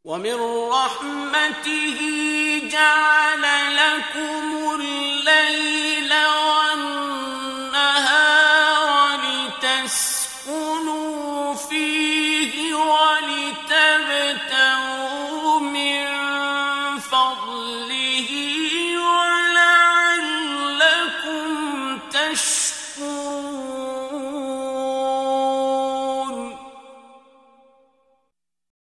ومن رحمته جعل لكم الليل والنهار لتسكنوا فيه ولتبتغوا